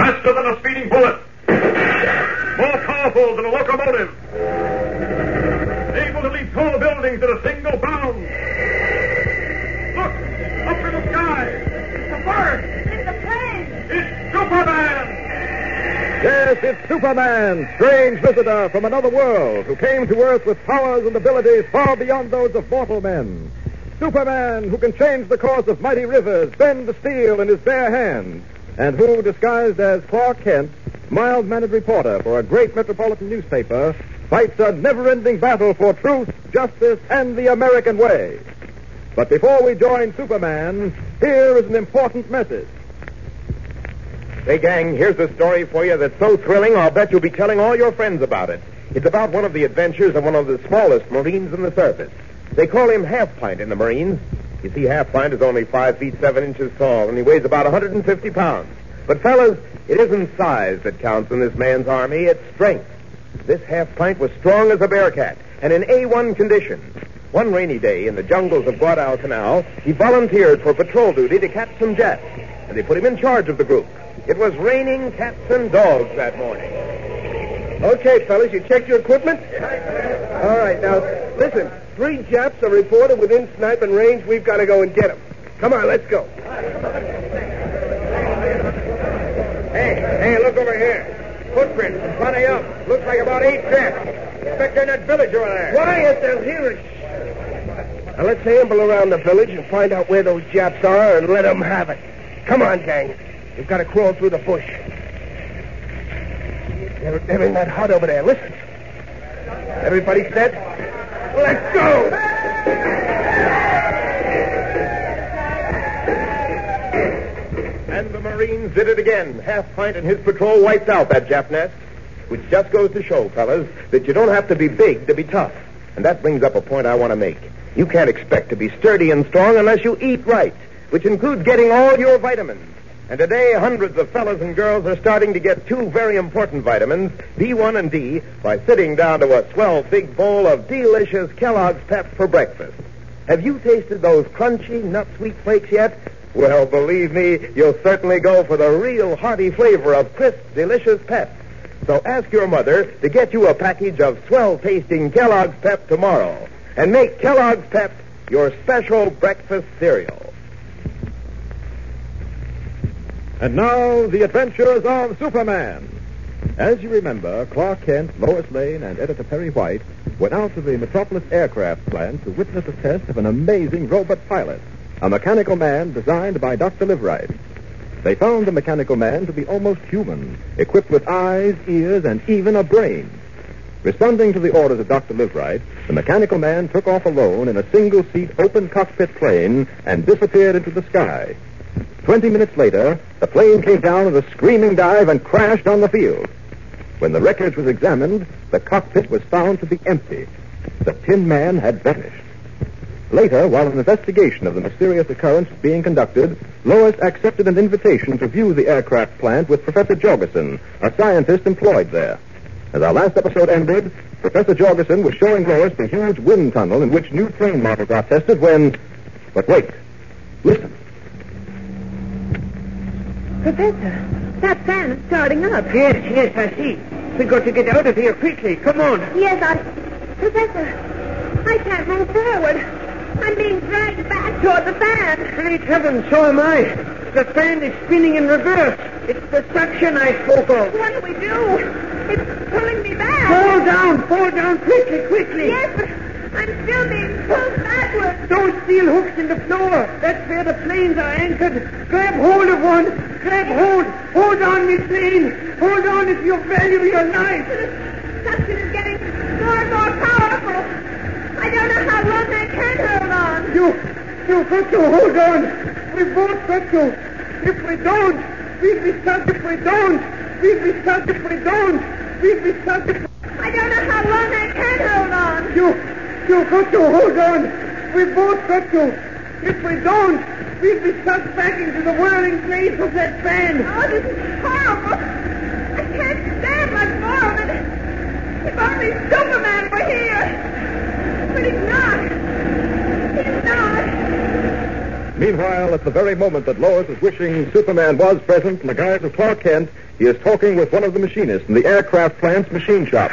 Faster than a speeding bullet. More powerful than a locomotive. Able to leap tall buildings at a single bound. Look, up in the sky. It's a bird. It's a plane. It's Superman. Yes, it's Superman, strange visitor from another world who came to Earth with powers and abilities far beyond those of mortal men. Superman, who can change the course of mighty rivers, bend the steel in his bare hands, and who, disguised as Clark Kent, mild-mannered reporter for a great metropolitan newspaper, fights a never-ending battle for truth, justice, and the American way. But before we join Superman, here is an important message. Hey, gang, here's a story for you that's so thrilling, I'll bet you'll be telling all your friends about it. It's about one of the adventures of one of the smallest Marines in the service. They call him Half-Pint in the Marines. You see, Half-Pint is only 5 feet 7 inches tall, and he weighs about 150 pounds. But, fellas, it isn't size that counts in this man's army, it's strength. This Half-Pint was strong as a bearcat, and in A1 condition. One rainy day in the jungles of Guadalcanal, he volunteered for patrol duty to catch some jets, and they put him in charge of the group. It was raining cats and dogs that morning. Okay, fellas, you checked your equipment? All right, now, listen. 3 Japs are reported within sniping range. We've got to go and get them. Come on, let's go. Hey, look over here. Footprints in front of you. Looks like about 8 Japs. Expect they're in that village over there. Quiet, they'll hear us. Now, let's amble around the village and find out where those Japs are and let them have it. Come on, gang. We've got to crawl through the bush. They're in that hut over there. Listen. Everybody set? Let's go! And the Marines did it again. Half-Pint and his patrol wiped out that Jap nest. Which just goes to show, fellas, that you don't have to be big to be tough. And that brings up a point I want to make. You can't expect to be sturdy and strong unless you eat right, which includes getting all your vitamins. And today, hundreds of fellas and girls are starting to get 2 very important vitamins, B1 and D, by sitting down to a swell big bowl of delicious Kellogg's Pep for breakfast. Have you tasted those crunchy nut-sweet flakes yet? Well, believe me, you'll certainly go for the real hearty flavor of crisp, delicious Pep. So ask your mother to get you a package of swell-tasting Kellogg's Pep tomorrow. And make Kellogg's Pep your special breakfast cereal. And now, the adventures of Superman. As you remember, Clark Kent, Lois Lane, and Editor Perry White went out to the Metropolis Aircraft Plant to witness a test of an amazing robot pilot, a mechanical man designed by Dr. Liveright. They found the mechanical man to be almost human, equipped with eyes, ears, and even a brain. Responding to the orders of Dr. Liveright, the mechanical man took off alone in a single-seat open cockpit plane and disappeared into the sky. 20 minutes later, the plane came down with a screaming dive and crashed on the field. When the wreckage was examined, the cockpit was found to be empty. The Tin Man had vanished. Later, while an investigation of the mysterious occurrence was being conducted, Lois accepted an invitation to view the aircraft plant with Professor Jorgensen, a scientist employed there. As our last episode ended, Professor Jorgensen was showing Lois the huge wind tunnel in which new train models are tested when... But wait. Listen. Professor, that fan is starting up. Yes, I see. We've got to get out of here quickly. Come on. Yes, Professor, I can't move forward. I'm being dragged back toward the fan. Great heavens, so am I. The fan is spinning in reverse. It's the suction I spoke of. What do we do? It's pulling me back. Fall down, quickly. Yes, but I'm still being pulled backwards. Those steel hooks in the floor. That's where the planes are anchored. Grab hold of one. Grab hold. Hold on, Miss Lane. Hold on if you value your life. The suction is getting more and more powerful. I don't know how long I can hold on. You've got to hold on. We've both got to. If we don't, we'll be stuck. If we don't, we'll be stuck. If we don't, we'll be stuck. I don't know how long I can hold on. You've got to hold on. We've both got to. If we don't, we'll be sucked back into the whirling blades of that fan. Oh, this is horrible. I can't stand much more of it. If only Superman were here. But he's not. He's not. Meanwhile, while at the very moment that Lois is wishing Superman was present in the guise of Clark Kent, he is talking with one of the machinists in the aircraft plant's machine shop.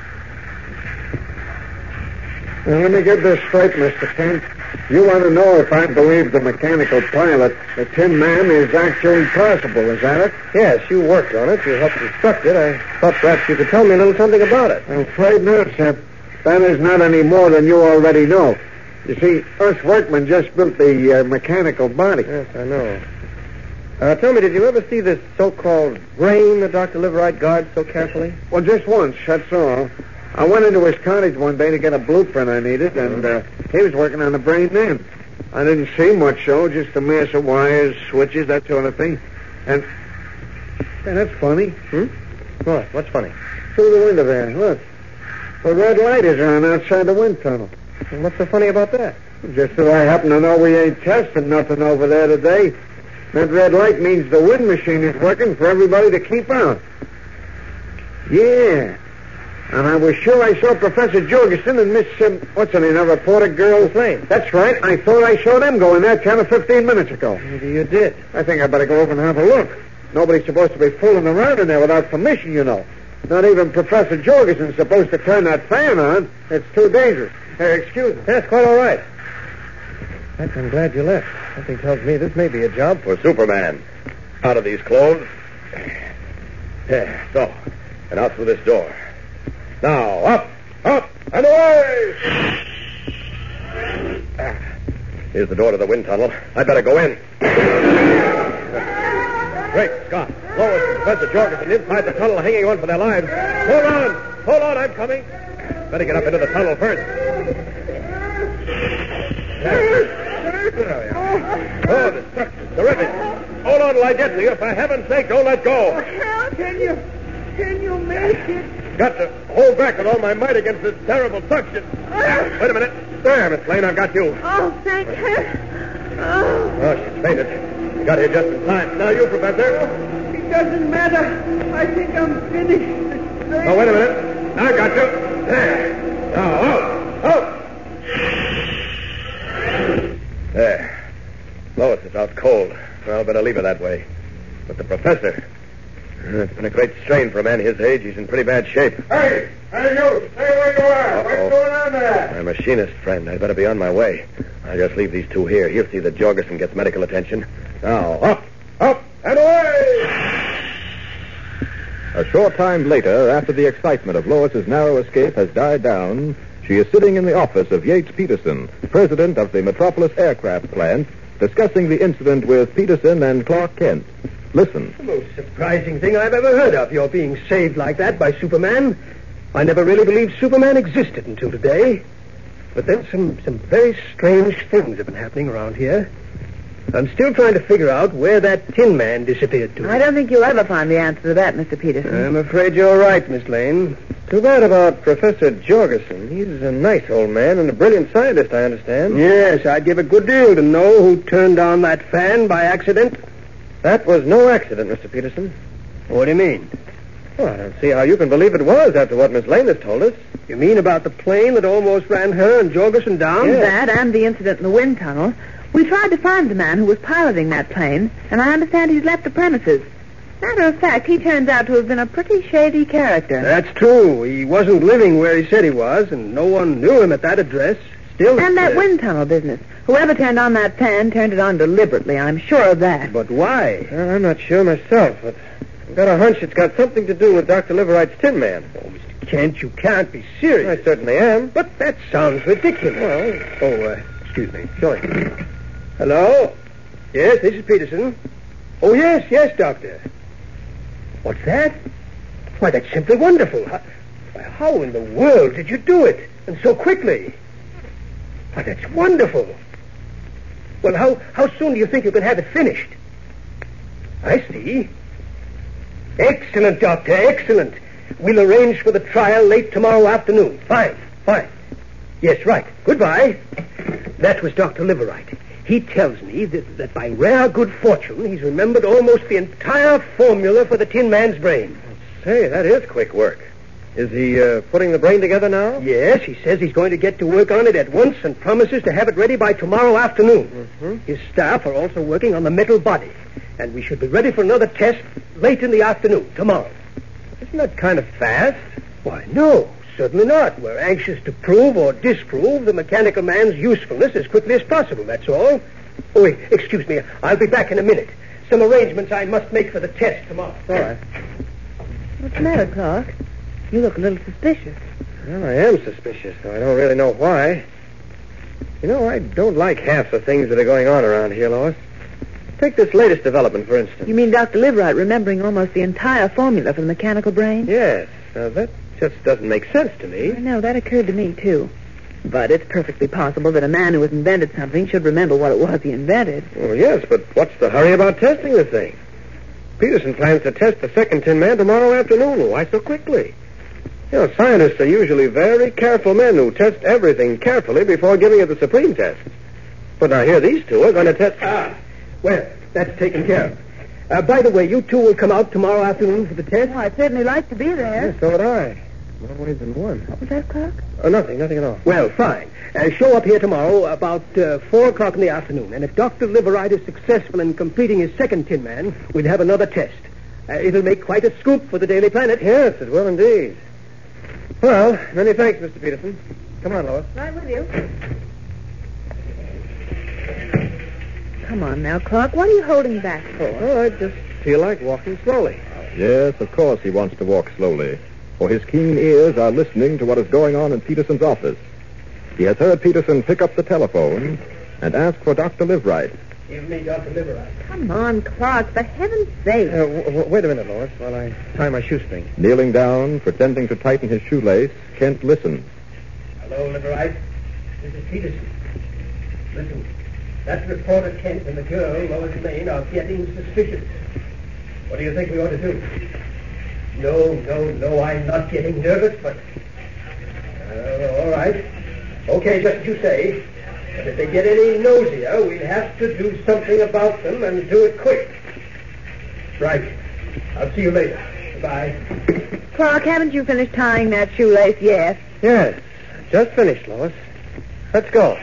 Now, let me get this straight, Mr. Kent. You want to know if I believe the mechanical pilot, the Tin Man, is actually possible, is that it? Yes, you worked on it. You helped construct it. I thought perhaps you could tell me a little something about it. I'm afraid not, Shep. That is not any more than you already know. You see, us workmen just built the mechanical body. Yes, I know. Tell me, did you ever see this so-called brain that Dr. Liverite guards so carefully? Well, just once, that's all. I went into his cottage one day to get a blueprint I needed, and he was working on the brain then. I didn't see much, though, just a mass of wires, switches, that sort of thing. And that's funny. What? What's funny? Through the window there, look. The red light is on outside the wind tunnel. And what's so funny about that? Just so I happen to know we ain't testing nothing over there today. That red light means the wind machine is working for everybody to keep out. Yeah. And I was sure I saw Professor Jorgensen and Miss, what's her name, that reporter girl? Lane. That's right. I thought I saw them go in there 10 or 15 minutes ago. Maybe you did. I think I better go over and have a look. Nobody's supposed to be fooling around in there without permission, you know. Not even Professor Jorgensen's supposed to turn that fan on. It's too dangerous. Excuse me. That's quite all right. I'm glad you left. Something tells me this may be a job For Superman. Out of these clothes. There, so. And out through this door. Now, up, and away! Here's the door to the wind tunnel. I'd better go in. Great Scott. Lois and Professor Jorgensen inside the tunnel hanging on for their lives. Hold on, I'm coming. Better get up into the tunnel first. There we are. Oh, the structure's terrific. Hold on till I get to you. For heaven's sake, don't let go. Can you make it? Got to hold back with all my might against this terrible suction. Wait a minute. There, Miss Lane, I've got you. Oh, thank heaven. Oh, she's fainted. You got here just in time. Now you, Professor. It doesn't matter. I think I'm finished. Oh, wait a minute. I got you. There. Now, out. There. Lois is out cold. Well, better leave her that way. But the professor... It's been a great strain for a man his age. He's in pretty bad shape. Hey, you. Stay where you are. What's going on there? My machinist friend. I'd better be on my way. I'll just leave these two here. He'll see that Jorgensen gets medical attention. Now, up, and away! A short time later, after the excitement of Lois's narrow escape has died down, she is sitting in the office of Yates Peterson, president of the Metropolis Aircraft Plant, discussing the incident with Peterson and Clark Kent. Listen. The most surprising thing I've ever heard of, your being saved like that by Superman. I never really believed Superman existed until today. But then some very strange things have been happening around here. I'm still trying to figure out where that Tin Man disappeared to. I don't think you'll ever find the answer to that, Mr. Peterson. I'm afraid you're right, Miss Lane. Too bad about Professor Jorgensen. He's a nice old man and a brilliant scientist, I understand. Yes, I'd give a good deal to know who turned on that fan by accident. That was no accident, Mr. Peterson. What do you mean? Well, I don't see how you can believe it was after what Miss Lane has told us. You mean about the plane that almost ran her and Jorgensen down? Yes. That and the incident in the wind tunnel. We tried to find the man who was piloting that plane, and I understand he's left the premises. Matter of fact, he turns out to have been a pretty shady character. That's true. He wasn't living where he said he was, and no one knew him at that address. Still, and that wind tunnel business. Whoever turned on that fan turned it on deliberately. I'm sure of that. But why? I'm not sure myself, but I've got a hunch it's got something to do with Dr. Liverite's Tin Man. Oh, Mr. Kent, you can't be serious. I certainly am. But that sounds ridiculous. Well, excuse me. Sorry. Hello? Yes, this is Peterson. Oh, yes, Doctor. What's that? Why, that's simply wonderful. How in the world did you do it? And so quickly? Why, that's wonderful. Well, how soon do you think you can have it finished? I see. Excellent, Doctor, excellent. We'll arrange for the trial late tomorrow afternoon. Fine. Yes, right. Goodbye. That was Dr. Liverite. He tells me that by rare good fortune, he's remembered almost the entire formula for the Tin Man's brain. Say, that is quick work. Is he putting the brain together now? Yes, he says he's going to get to work on it at once and promises to have it ready by tomorrow afternoon. Mm-hmm. His staff are also working on the metal body, and we should be ready for another test late in the afternoon, tomorrow. Isn't that kind of fast? Why, no, certainly not. We're anxious to prove or disprove the mechanical man's usefulness as quickly as possible, that's all. Oh, wait, excuse me. I'll be back in a minute. Some arrangements I must make for the test tomorrow. All right. What's the matter, Clark? You look a little suspicious. Well, I am suspicious, though I don't really know why. You know, I don't like half the things that are going on around here, Lois. Take this latest development, for instance. You mean Dr. Liverite remembering almost the entire formula for the mechanical brain? Yes. Now, that just doesn't make sense to me. I know, that occurred to me, too. But it's perfectly possible that a man who has invented something should remember what it was he invented. Well, yes, but what's the hurry about testing the thing? Peterson plans to test the second Tin Man tomorrow afternoon. Why so quickly? You know, scientists are usually very careful men who test everything carefully before giving it the supreme test. But now here these two are going to test... Well, that's taken care of. By the way, you two will come out tomorrow afternoon for the test? Oh, I'd certainly like to be there. Yes, so would I. More ways than one. What was that, Clark? Nothing at all. Well, fine. Show up here tomorrow about 4 o'clock in the afternoon. And if Dr. Liverite is successful in completing his second Tin Man, we'll have another test. It'll make quite a scoop for the Daily Planet. Yes, it will indeed. Well, many thanks, Mr. Peterson. Come on, Lois. Right with you. Come on now, Clark. What are you holding back for? Oh, I just feel like walking slowly. Yes, of course he wants to walk slowly, for his keen ears are listening to what is going on in Peterson's office. He has heard Peterson pick up the telephone and ask for Dr. Liverite. Give me Dr. Liverite. Come on, Clark, for heaven's sake. Wait a minute, Lois, while I tie my shoestring. Kneeling down, pretending to tighten his shoelace, Kent listens. Hello, Liverite. This is Peterson. Listen, that reporter Kent and the girl, Lois Lane, are getting suspicious. What do you think we ought to do? No, I'm not getting nervous, but... all right. Okay, just as you say. But if they get any nosier, we'll have to do something about them and do it quick. Right. I'll see you later. Goodbye. Clark, haven't you finished tying that shoelace yet? Yes, just finished, Lois. Let's go.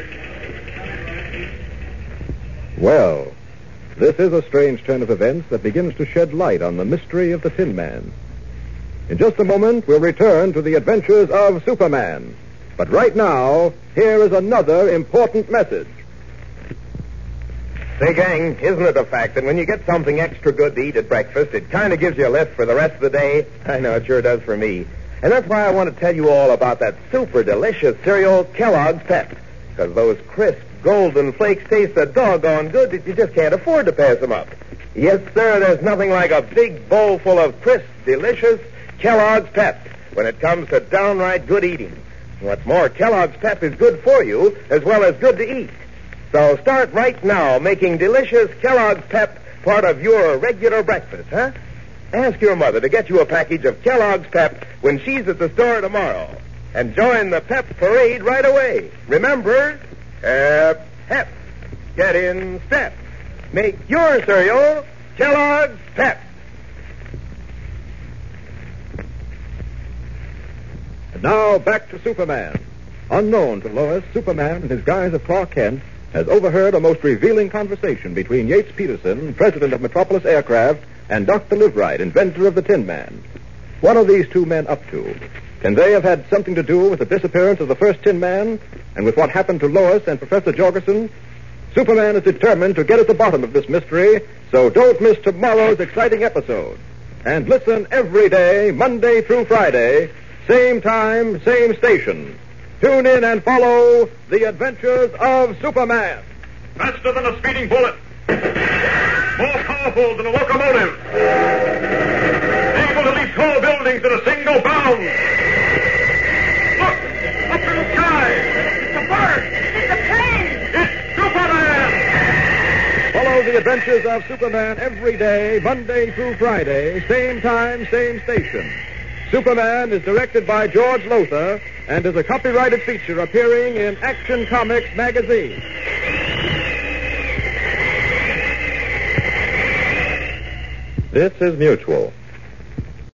Well, this is a strange turn of events that begins to shed light on the mystery of the Tin Man. In just a moment, we'll return to the adventures of Superman. But right now, here is another important message. Say, gang, isn't it a fact that when you get something extra good to eat at breakfast, it kind of gives you a lift for the rest of the day? I know, it sure does for me. And that's why I want to tell you all about that super delicious cereal, Kellogg's Pep. Because those crisp, golden flakes taste so doggone good that you just can't afford to pass them up. Yes, sir, there's nothing like a big bowl full of crisp, delicious Kellogg's Pep when it comes to downright good eating. What's more, Kellogg's Pep is good for you as well as good to eat. So start right now making delicious Kellogg's Pep part of your regular breakfast, huh? Ask your mother to get you a package of Kellogg's Pep when she's at the store tomorrow. And join the Pep parade right away. Remember, Pep. Get in step. Make your cereal Kellogg's Pep. And now, back to Superman. Unknown to Lois, Superman, in his guise of Clark Kent, has overheard a most revealing conversation between Yates Peterson, president of Metropolis Aircraft, and Dr. Liverite, inventor of the Tin Man. What are these two men up to? Can they have had something to do with the disappearance of the first Tin Man, and with what happened to Lois and Professor Jorgensen? Superman is determined to get at the bottom of this mystery, so don't miss tomorrow's exciting episode. And listen every day, Monday through Friday, same time, same station. Tune in and follow the adventures of Superman. Faster than a speeding bullet. More powerful than a locomotive. Able to leap tall buildings in a single bound. Look! Up in the sky! It's a bird! It's a plane! It's Superman! Follow the adventures of Superman every day, Monday through Friday, same time, same station. Superman is directed by George Lothar and is a copyrighted feature appearing in Action Comics magazine. This is Mutual.